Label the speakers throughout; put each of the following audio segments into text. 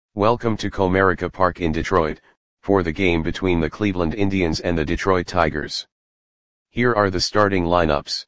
Speaker 1: Welcome to Comerica Park in Detroit, for the game between the Cleveland Indians and the Detroit Tigers. Here are the starting lineups.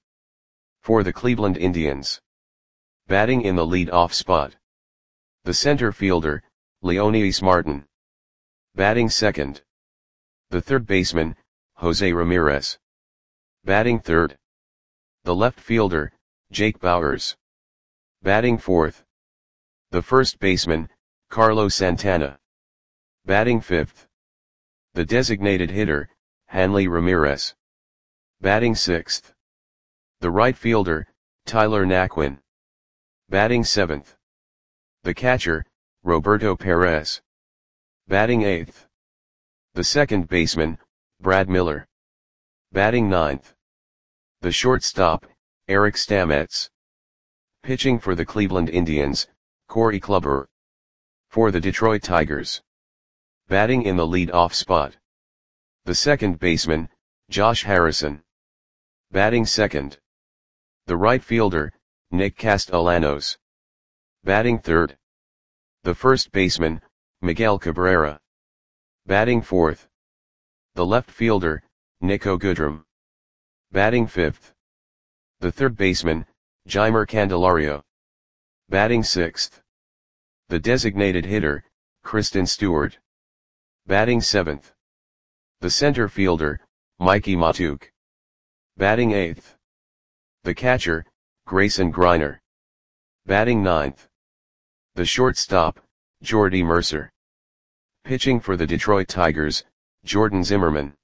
Speaker 1: For the Cleveland Indians. Batting in the lead-off spot. The center fielder, Leonys Martin. Batting second. The third baseman, Jose Ramirez. Batting third. The left fielder, Jake Bauers. Batting fourth. The first baseman, Carlos Santana. Batting fifth. The designated hitter, Hanley Ramirez. Batting sixth. The right fielder, Tyler Naquin. Batting seventh. The catcher, Roberto Perez. Batting eighth. The second baseman, Brad Miller. Batting ninth. The shortstop, Eric Stamets. Pitching for the Cleveland Indians, Corey Kluber. For the Detroit Tigers. Batting in the lead-off spot. The second baseman, Josh Harrison. Batting second. The right fielder, Nick Castellanos. Batting third. The first baseman, Miguel Cabrera. Batting fourth. The left fielder, Niko Goodrum. Batting fifth. The third baseman, Jeimer Candelario. Batting sixth. The designated hitter, Kristen Stewart. Batting seventh. The center fielder, Mickey Mahtook. Batting eighth. The catcher, Grayson Greiner. Batting ninth. The shortstop, Jordy Mercer. Pitching for the Detroit Tigers, Jordan Zimmerman.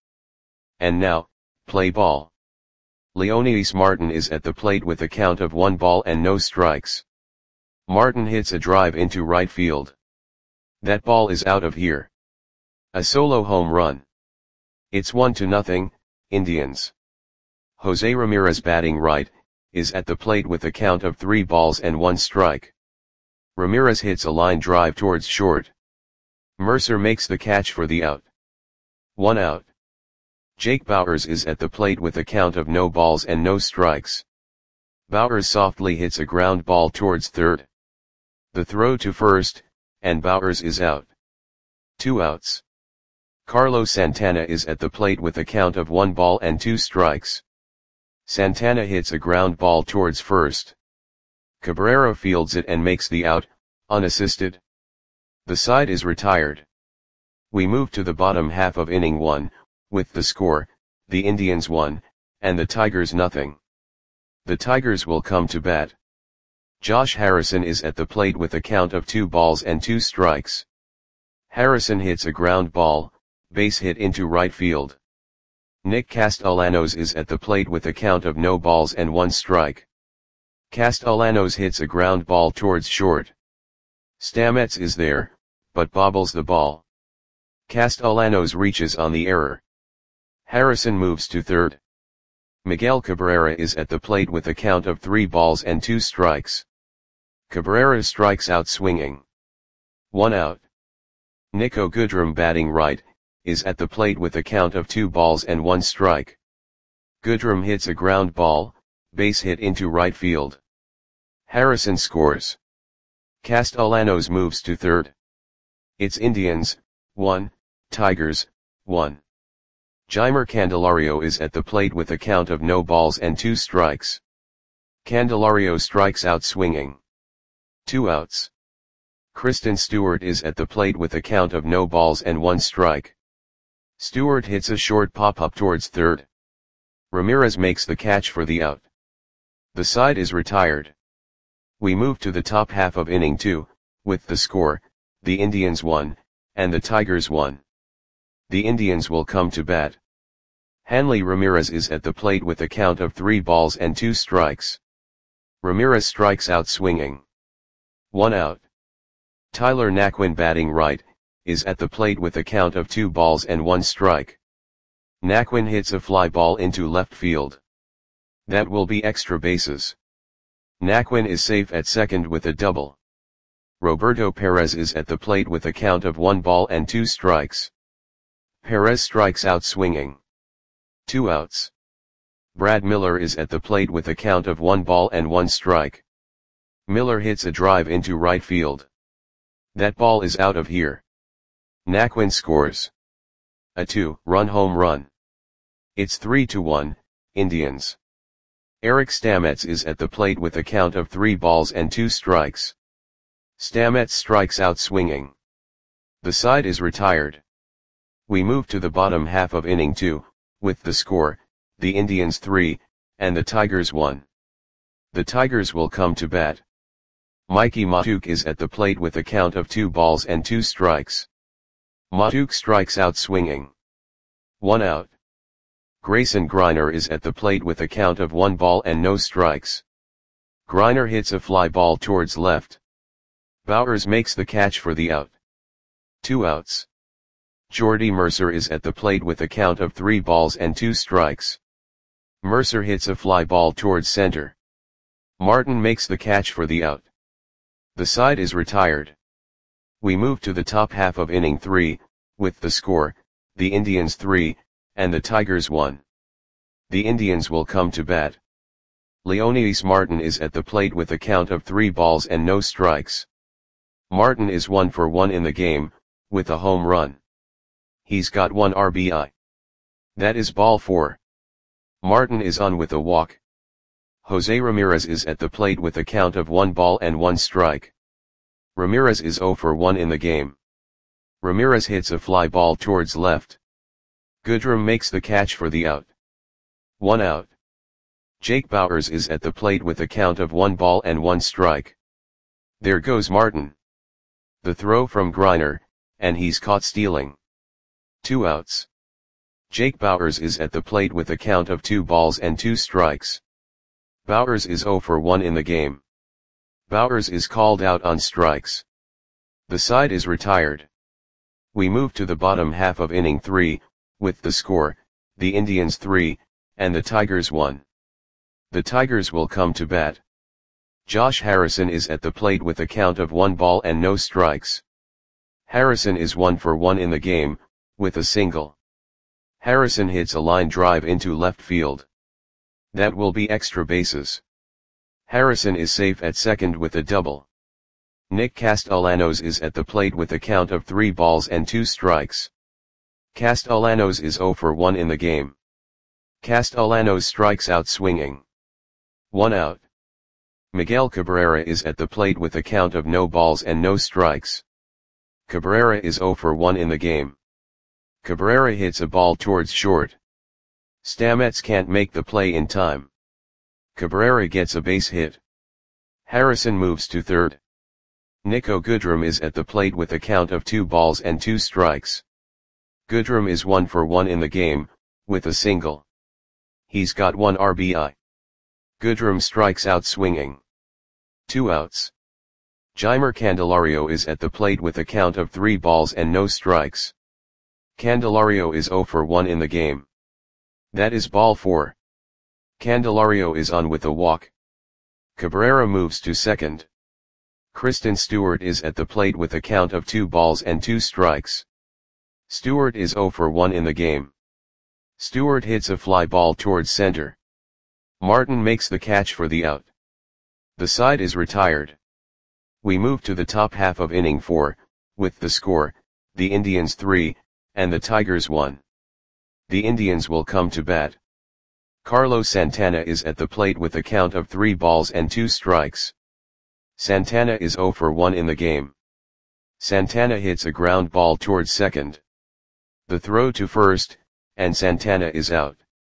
Speaker 1: And now, play ball. Leonys Martin is at the plate with a count of 1 ball and no strikes. Martin hits a drive into right field. That ball is out of here. A solo home run. It's 1-0, Indians. Jose Ramirez batting right, is at the plate with a count of 3 balls and 1 strike. Ramirez hits a line drive towards short. Mercer makes the catch for the out. 1 out. Jake Bauers is at the plate with a count of no balls and no strikes. Bauers softly hits a ground ball towards third. The throw to first, and Bauers is out. 2 outs. Carlos Santana is at the plate with a count of 1 ball and 2 strikes. Santana hits a ground ball towards first. Cabrera fields it and makes the out, unassisted. The side is retired. We move to the bottom half of inning 1, with the score, the Indians 1, and the Tigers nothing. The Tigers will come to bat. Josh Harrison is at the plate with a count of 2 balls and 2 strikes. Harrison hits a ground ball, base hit into right field. Nick Castellanos is at the plate with a count of no balls and 1 strike. Castellanos hits a ground ball towards short. Stamets is there, but bobbles the ball. Castellanos reaches on the error. Harrison moves to third. Miguel Cabrera is at the plate with a count of 3 balls and 2 strikes. Cabrera strikes out swinging. 1 out. Niko Goodrum batting right, is at the plate with a count of 2 balls and 1 strike. Goodrum hits a ground ball, base hit into right field. Harrison scores. Castellanos moves to third. It's Indians, 1, Tigers, 1. Jeimer Candelario is at the plate with a count of no balls and 2 strikes. Candelario strikes out swinging. 2 outs. Kristen Stewart is at the plate with a count of no balls and 1 strike. Stewart hits a short pop-up towards third. Ramirez makes the catch for the out. The side is retired. We move to the top half of inning 2, with the score, the Indians 1, and the Tigers 1. The Indians will come to bat. Hanley Ramirez is at the plate with a count of 3 balls and 2 strikes. Ramirez strikes out swinging. 1 out. Tyler Naquin batting right, is at the plate with a count of 2 balls and 1 strike. Naquin hits a fly ball into left field. That will be extra bases. Naquin is safe at second with a double. Roberto Perez is at the plate with a count of 1 ball and 2 strikes. Perez strikes out swinging. 2 outs. Brad Miller is at the plate with a count of 1 ball and 1 strike. Miller hits a drive into right field. That ball is out of here. Naquin scores a 2-run home run. It's 3-1, Indians. Eric Stamets is at the plate with a count of 3 balls and 2 strikes. Stamets strikes out swinging. The side is retired. We move to the bottom half of inning 2, with the score, the Indians 3, and the Tigers 1. The Tigers will come to bat. Mickey Mahtook is at the plate with a count of 2 balls and 2 strikes. Mahtook strikes out swinging. 1 out. Grayson Greiner is at the plate with a count of 1 ball and no strikes. Greiner hits a fly ball towards left. Bowers makes the catch for the out. 2 outs. Jordy Mercer is at the plate with a count of 3 balls and 2 strikes. Mercer hits a fly ball towards center. Martin makes the catch for the out. The side is retired. We move to the top half of inning 3, with the score, the Indians 3, and the Tigers 1. The Indians will come to bat. Leonidas Martin is at the plate with a count of 3 balls and no strikes. Martin is 1 for 1 in the game, with a home run. He's got 1 RBI. That is ball 4. Martin is on with a walk. Jose Ramirez is at the plate with a count of 1 ball and 1 strike. Ramirez is 0 for 1 in the game. Ramirez hits a fly ball towards left. Goodrum makes the catch for the out. 1 out. Jake Bauers is at the plate with a count of 1 ball and 1 strike. There goes Martin. The throw from Greiner, and he's caught stealing. 2 outs. Jake Bauers is at the plate with a count of 2 balls and 2 strikes. Bauers is 0 for 1 in the game. Bauers is called out on strikes. The side is retired. We move to the bottom half of inning 3, with the score, the Indians 3, and the Tigers 1. The Tigers will come to bat. Josh Harrison is at the plate with a count of 1 ball and no strikes. Harrison is 1 for 1 in the game, with a single. Harrison hits a line drive into left field. That will be extra bases. Harrison is safe at second with a double. Nick Castellanos is at the plate with a count of 3 balls and 2 strikes. Castellanos is 0 for 1 in the game. Castellanos strikes out swinging. 1 out. Miguel Cabrera is at the plate with a count of no balls and no strikes. Cabrera is 0 for 1 in the game. Cabrera hits a ball towards short. Stamets can't make the play in time. Cabrera gets a base hit. Harrison moves to third. Nico Goodrum is at the plate with a count of 2 balls and 2 strikes. Goodrum is 1 for 1 in the game, with a single. He's got 1 RBI. Goodrum strikes out swinging. 2 outs. Jeimer Candelario is at the plate with a count of 3 balls and no strikes. Candelario is 0 for 1 in the game. That is ball 4. Candelario is on with a walk. Cabrera moves to second. Kristen Stewart is at the plate with a count of 2 balls and 2 strikes. Stewart is 0 for 1 in the game. Stewart hits a fly ball towards center. Martin makes the catch for the out. The side is retired. We move to the top half of inning 4, with the score, the Indians 3, and the Tigers 1. The Indians will come to bat. Carlos Santana is at the plate with a count of 3 balls and 2 strikes. Santana is 0 for 1 in the game. Santana hits a ground ball towards second. The throw to first, and Santana is out.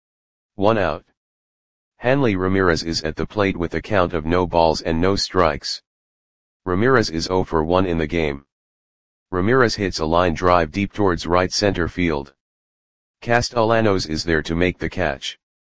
Speaker 1: 1 out. Hanley Ramirez is at the plate with a count of no balls and no strikes. Ramirez is 0 for 1 in the game. Ramirez hits a line drive deep towards right center field. Castellanos is there to make the catch.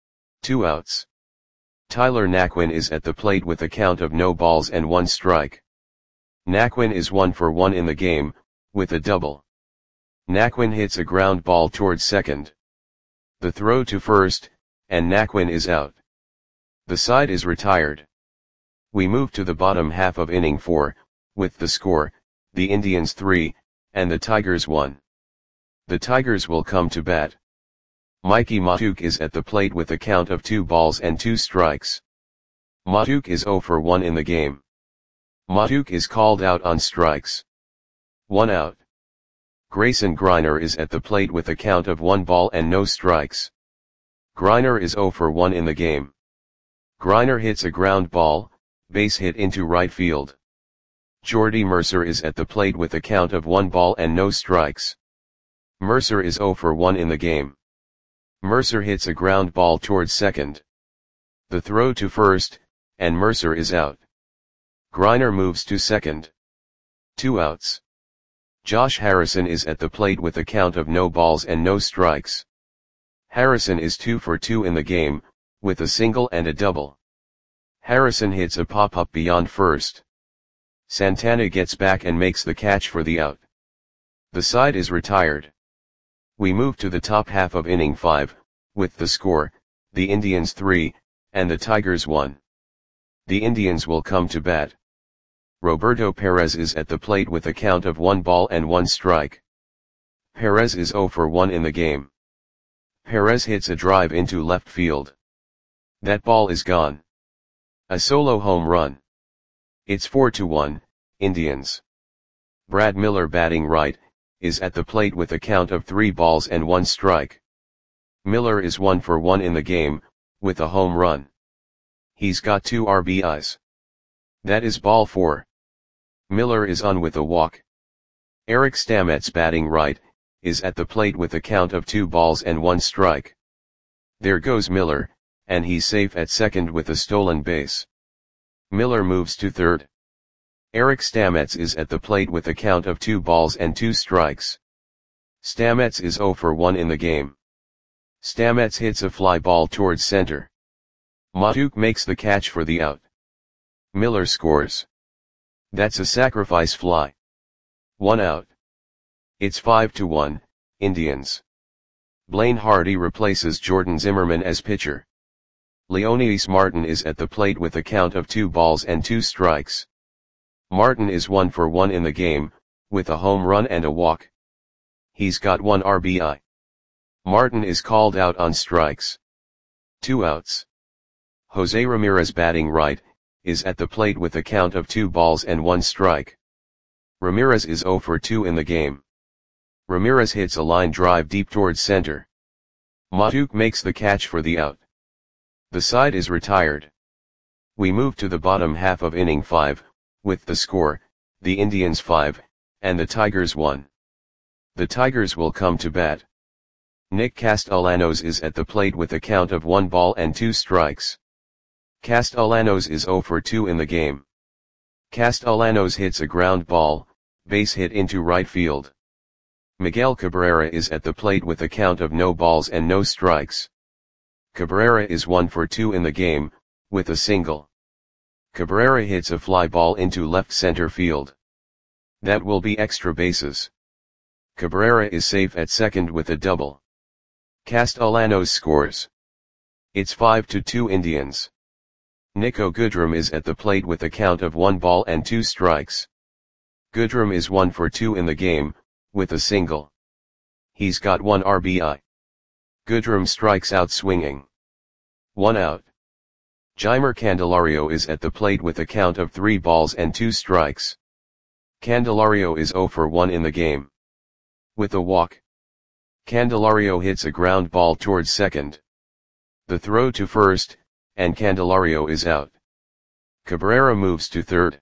Speaker 1: 2 outs. Tyler Naquin is at the plate with a count of no balls and 1 strike. Naquin is 1 for 1 in the game, with a double. Naquin hits a ground ball towards second. The throw to first, and Naquin is out. The side is retired. We move to the bottom half of inning 4, with the score, the Indians 3, and the Tigers 1. The Tigers will come to bat. Mickey Mahtook is at the plate with a count of 2 balls and 2 strikes. Mahtook is 0 for 1 in the game. Mahtook is called out on strikes. 1 out. Grayson Greiner is at the plate with a count of 1 ball and no strikes. Greiner is 0 for 1 in the game. Greiner hits a ground ball, base hit into right field. Jordy Mercer is at the plate with a count of 1 ball and no strikes. Mercer is 0 for 1 in the game. Mercer hits a ground ball towards second. The throw to first, and Mercer is out. Greiner moves to second. 2 outs. Josh Harrison is at the plate with a count of no balls and no strikes. Harrison is 2 for 2 in the game, with a single and a double. Harrison hits a pop-up beyond first. Santana gets back and makes the catch for the out. The side is retired. We move to the top half of inning 5, with the score, the Indians 3, and the Tigers 1. The Indians will come to bat. Roberto Perez is at the plate with a count of 1 ball and 1 strike. Perez is 0 for 1 in the game. Perez hits a drive into left field. That ball is gone. A solo home run. It's 4-1, Indians. Brad Miller, batting right, is at the plate with a count of 3 balls and 1 strike. Miller is 1 for 1 in the game, with a home run. He's got 2 RBIs. That is ball 4. Miller is on with a walk. Eric Stamets, batting right, is at the plate with a count of 2 balls and 1 strike. There goes Miller, and he's safe at second with a stolen base. Miller moves to third. Eric Stamets is at the plate with a count of 2 balls and 2 strikes. Stamets is 0 for 1 in the game. Stamets hits a fly ball towards center. Matuk makes the catch for the out. Miller scores. That's a sacrifice fly. 1 out. It's 5-1, Indians. Blaine Hardy replaces Jordan Zimmermann as pitcher. Leonidas Martin is at the plate with a count of 2 balls and 2 strikes. Martin is 1 for 1 in the game, with a home run and a walk. He's got 1 RBI. Martin is called out on strikes. 2 outs. Jose Ramirez, batting right, is at the plate with a count of 2 balls and 1 strike. Ramirez is 0 for 2 in the game. Ramirez hits a line drive deep towards center. Matuk makes the catch for the out. The side is retired. We move to the bottom half of inning 5, with the score, the Indians 5, and the Tigers 1. The Tigers will come to bat. Nick Castellanos is at the plate with a count of 1 ball and 2 strikes. Castellanos is 0 for 2 in the game. Castellanos hits a ground ball, base hit into right field. Miguel Cabrera is at the plate with a count of no balls and no strikes. Cabrera is 1 for 2 in the game, with a single. Cabrera hits a fly ball into left center field. That will be extra bases. Cabrera is safe at second with a double. Castellanos scores. It's 5-2 Indians. Nico Goodrum is at the plate with a count of 1 ball and 2 strikes. Goodrum is 1 for 2 in the game, with a single. He's got 1 RBI. Goodrum strikes out swinging. 1 out. Jeimer Candelario is at the plate with a count of 3 balls and 2 strikes. Candelario is 0 for 1 in the game. With a walk. Candelario hits a ground ball towards second. The throw to first, and Candelario is out. Cabrera moves to third.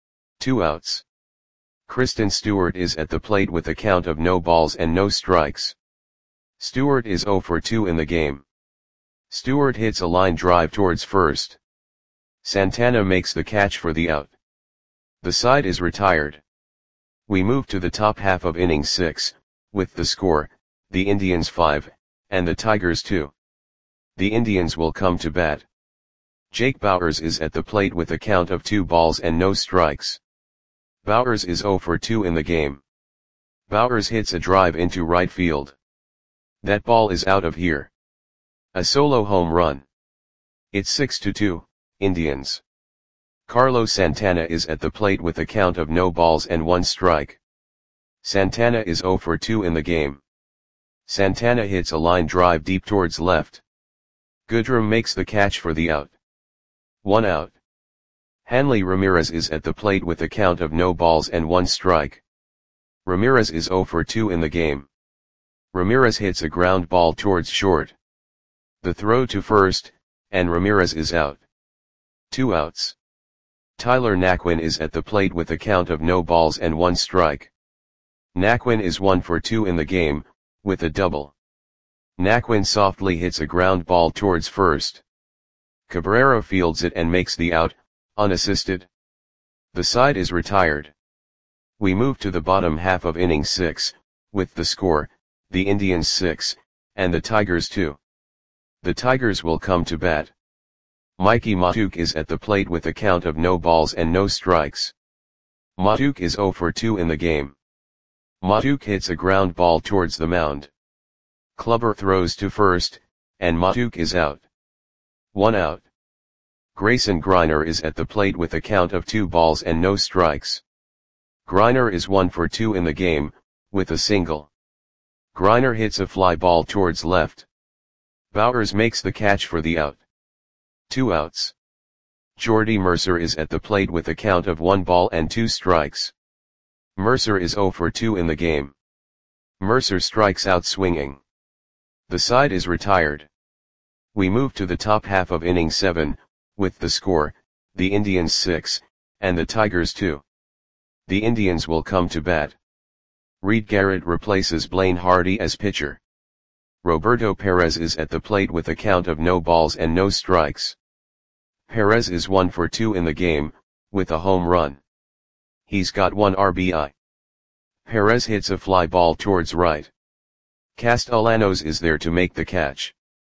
Speaker 1: 2 outs. Kristen Stewart is at the plate with a count of no balls and no strikes. Stewart is 0 for 2 in the game. Stewart hits a line drive towards first. Santana makes the catch for the out. The side is retired. We move to the top half of inning 6, with the score, the Indians 5, and the Tigers 2. The Indians will come to bat. Jake Bauers is at the plate with a count of 2 balls and no strikes. Bauers is 0 for 2 in the game. Bauers hits a drive into right field. That ball is out of here. A solo home run. It's 6-2, Indians. Carlos Santana is at the plate with a count of no balls and 1 strike. Santana is 0 for 2 in the game. Santana hits a line drive deep towards left. Goodrum makes the catch for the out. 1 out. Hanley Ramirez is at the plate with a count of no balls and 1 strike. Ramirez is 0 for 2 in the game. Ramirez hits a ground ball towards short. The throw to first, and Ramirez is out. 2 outs. Tyler Naquin is at the plate with a count of no balls and 1 strike. Naquin is 1 for 2 in the game, with a double. Naquin softly hits a ground ball towards first. Cabrera fields it and makes the out, unassisted. The side is retired. We move to the bottom half of inning 6, with the score, the Indians 6, and the Tigers 2. The Tigers will come to bat. Mickey Mahtook is at the plate with a count of no balls and no strikes. Mahtook is 0 for 2 in the game. Mahtook hits a ground ball towards the mound. Clubber throws to first, and Mahtook is out. 1 out. Grayson Greiner is at the plate with a count of 2 balls and no strikes. Greiner is 1 for 2 in the game, with a single. Greiner hits a fly ball towards left. Bowers makes the catch for the out. 2 outs. Jordy Mercer is at the plate with a count of 1 ball and 2 strikes. Mercer is 0 for 2 in the game. Mercer strikes out swinging. The side is retired. We move to the top half of inning 7, with the score, the Indians 6, and the Tigers 2. The Indians will come to bat. Reed Garrett replaces Blaine Hardy as pitcher. Roberto Perez is at the plate with a count of no balls and no strikes. Perez is 1 for 2 in the game, with a home run. He's got 1 RBI. Perez hits a fly ball towards right. Castellanos is there to make the catch.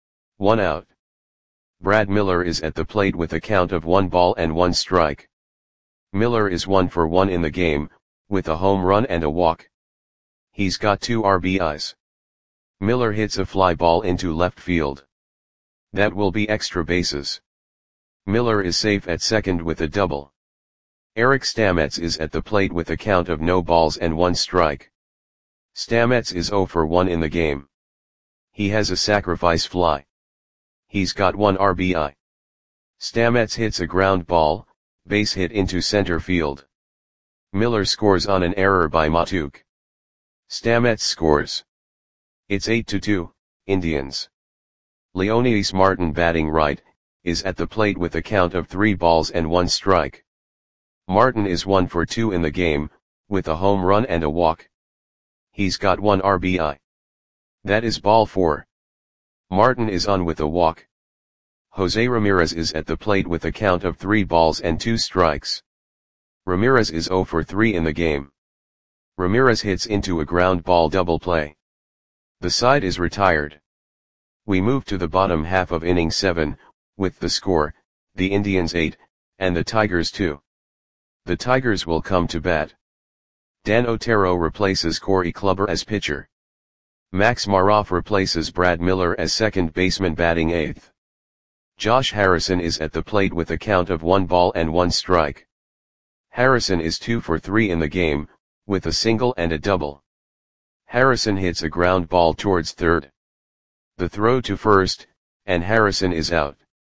Speaker 1: 1 out. Brad Miller is at the plate with a count of 1 ball and 1 strike. Miller is 1 for 1 in the game, with a home run and a walk. He's got 2 RBIs. Miller hits a fly ball into left field. That will be extra bases. Miller is safe at second with a double. Eric Stamets is at the plate with a count of no balls and 1 strike. Stamets is 0 for 1 in the game. He has a sacrifice fly. He's got 1 RBI. Stamets hits a ground ball, base hit into center field. Miller scores on an error by Mahtook. Stamets scores. It's 8-2, Indians. Leonidas Martin batting right, is at the plate with a count of 3 balls and 1 strike. Martin is 1 for 2 in the game, with a home run and a walk. He's got 1 RBI. That is ball 4. Martin is on with a walk. Jose Ramirez is at the plate with a count of 3 balls and 2 strikes. Ramirez is 0 for 3 in the game. Ramirez hits into a ground ball double play. The side is retired. We move to the bottom half of inning 7, with the score, the Indians 8, and the Tigers 2. The Tigers will come to bat. Dan Otero replaces Corey Kluber as pitcher. Max Maroff replaces Brad Miller as second baseman batting 8th. Josh Harrison is at the plate with a count of 1 ball and 1 strike. Harrison is 2 for 3 in the game, with a single and a double. Harrison hits a ground ball towards third. The throw to first, and Harrison is out.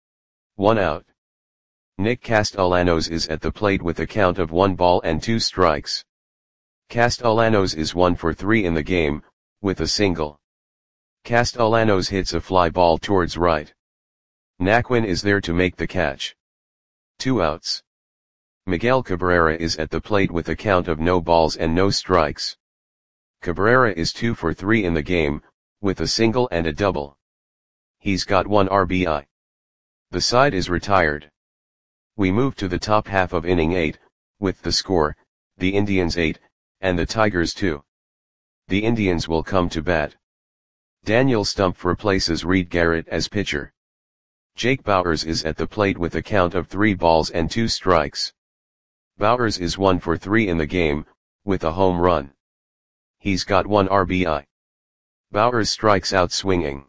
Speaker 1: 1 out. Nick Castellanos is at the plate with a count of 1 ball and 2 strikes. Castellanos is 1 for 3 in the game, with a single. Castellanos hits a fly ball towards right. Naquin is there to make the catch. 2 outs. Miguel Cabrera is at the plate with a count of no balls and no strikes. Cabrera is 2 for 3 in the game, with a single and a double. He's got 1 RBI. The side is retired. We move to the top half of inning 8, with the score, the Indians 8, and the Tigers 2. The Indians will come to bat. Daniel Stumpf replaces Reed Garrett as pitcher. Jake Bauers is at the plate with a count of 3 balls and 2 strikes. Bauers is 1 for 3 in the game, with a home run. He's got 1 RBI. Bauers strikes out swinging.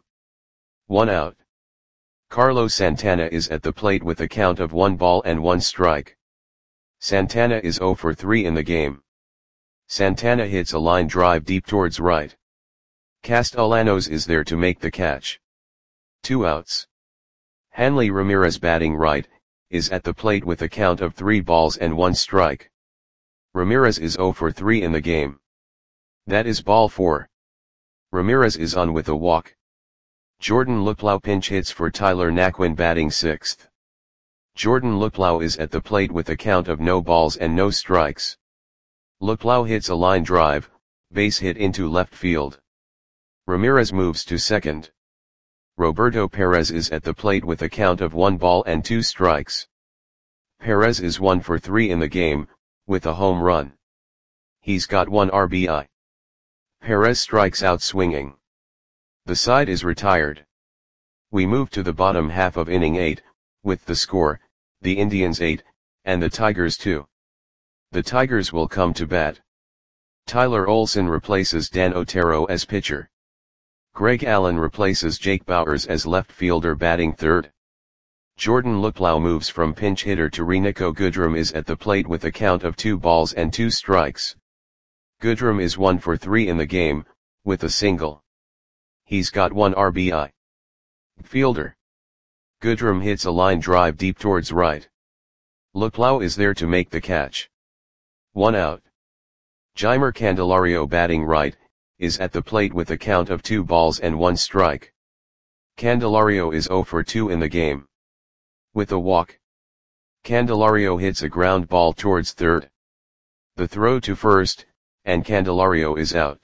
Speaker 1: 1 out. Carlos Santana is at the plate with a count of 1 ball and 1 strike. Santana is 0 for 3 in the game. Santana hits a line drive deep towards right. Castellanos is there to make the catch. 2 outs. Hanley Ramirez batting right, is at the plate with a count of 3 balls and 1 strike. Ramirez is 0 for 3 in the game. That is ball 4. Ramirez is on with a walk. Jordan Luplow pinch hits for Tyler Naquin batting 6th. Jordan Luplow is at the plate with a count of no balls and no strikes. Luplow hits a line drive, base hit into left field. Ramirez moves to second. Roberto Perez is at the plate with a count of 1 ball and 2 strikes. Perez is 1 for 3 in the game, with a home run. He's got 1 RBI. Perez strikes out swinging. The side is retired. We move to the bottom half of inning 8, with the score, the Indians 8, and the Tigers 2. The Tigers will come to bat. Tyler Olson replaces Dan Otero as pitcher. Greg Allen replaces Jake Bauers as left fielder batting 3rd. Jordan Luplow moves from pinch hitter to Renico Goodrum is at the plate with a count of 2 balls and 2 strikes. Goodrum is 1 for 3 in the game, with a single. He's got 1 RBI. Fielder. Goodrum hits a line drive deep towards right. Luplow is there to make the catch. 1 out. Jeimer Candelario batting right, is at the plate with a count of 2 balls and 1 strike. Candelario is 0 for 2 in the game. With a walk. Candelario hits a ground ball towards third. The throw to first, and Candelario is out.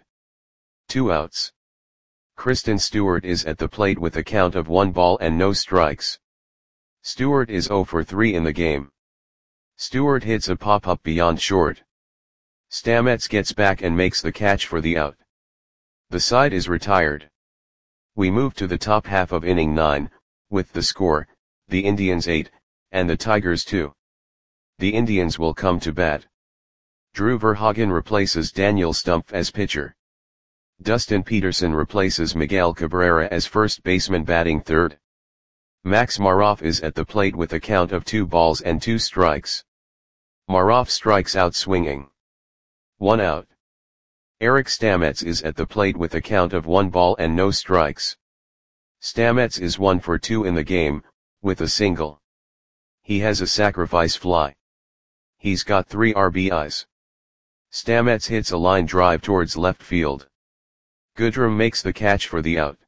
Speaker 1: 2 outs. Kristen Stewart is at the plate with a count of 1 ball and no strikes. Stewart is 0 for 3 in the game. Stewart hits a pop-up beyond short. Stamets gets back and makes the catch for the out. The side is retired. We move to the top half of inning 9, with the score, the Indians 8, and the Tigers 2. The Indians will come to bat. Drew Verhagen replaces Daniel Stumpf as pitcher. Dustin Peterson replaces Miguel Cabrera as first baseman batting 3rd. Max Maroff is at the plate with a count of 2 balls and 2 strikes. Maroff strikes out swinging. 1 out. Eric Stamets is at the plate with a count of 1 ball and no strikes. Stamets is 1 for 2 in the game, with a single. He has a sacrifice fly. He's got 3 RBIs. Stamets hits a line drive towards left field. Goodrum makes the catch for the out.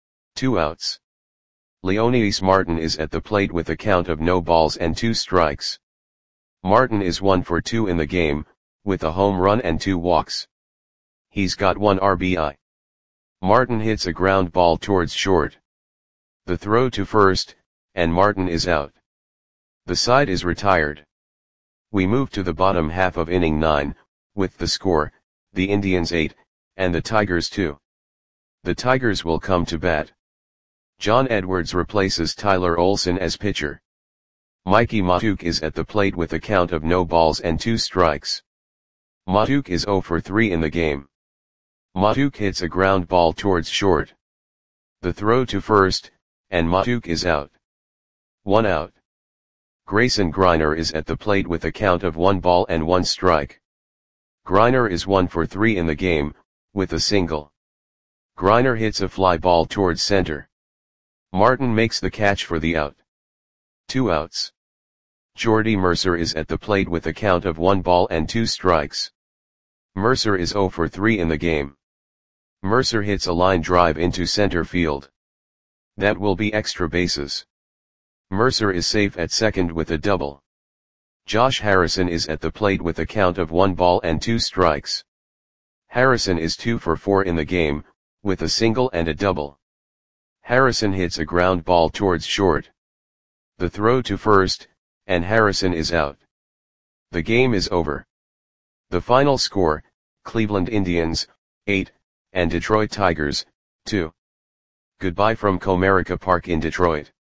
Speaker 1: 2 outs. Leonidas Martin is at the plate with a count of no balls and 2 strikes. Martin is 1 for 2 in the game, with a home run and 2 walks. He's got 1 RBI. Martin hits a ground ball towards short. The throw to first, and Martin is out. The side is retired. We move to the bottom half of inning 9, with the score, the Indians 8, and the Tigers 2. The Tigers will come to bat. John Edwards replaces Tyler Olson as pitcher. Mikey Mahtook is at the plate with a count of no balls and 2 strikes. Mahtook is 0 for 3 in the game. Mahtook hits a ground ball towards short. The throw to first, and Mahtook is out. 1 out. Grayson Greiner is at the plate with a count of 1 ball and 1 strike. Greiner is 1 for 3 in the game, with a single. Greiner hits a fly ball towards center. Martin makes the catch for the out. 2 outs. Jordy Mercer is at the plate with a count of 1 ball and 2 strikes. Mercer is 0 for 3 in the game. Mercer hits a line drive into center field. That will be extra bases. Mercer is safe at second with a double. Josh Harrison is at the plate with a count of 1 ball and 2 strikes. Harrison is 2 for 4 in the game, with a single and a double. Harrison hits a ground ball towards short. The throw to first, and Harrison is out. The game is over. The final score, Cleveland Indians, 8, and Detroit Tigers, 2. Goodbye from Comerica Park in Detroit.